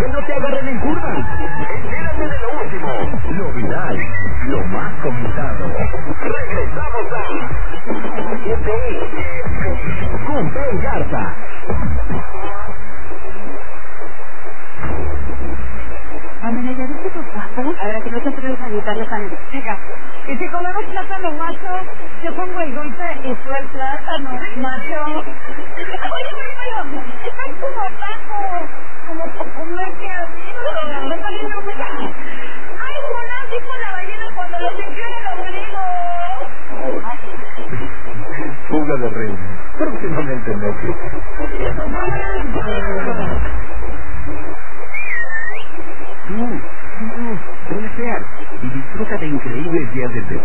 que no te agarren en curva. Entérate de lo último, lo viral, lo más comentado. Regresamos a con Ben Garza. Amena, ¿ya viste tus pasos? A ver, que no te atreves a gritarle tan chica. Y si comemos plátano macho, yo pongo el dulce y tú el plátano macho. Oye, estás como taco, como comerse así. ¡Ay, Jonás dijo la ballena cuando lo sintió en el ombligo! Fuga de rey. Próximamente en Netflix. Tú, ven a Sears y disfruta de increíbles días de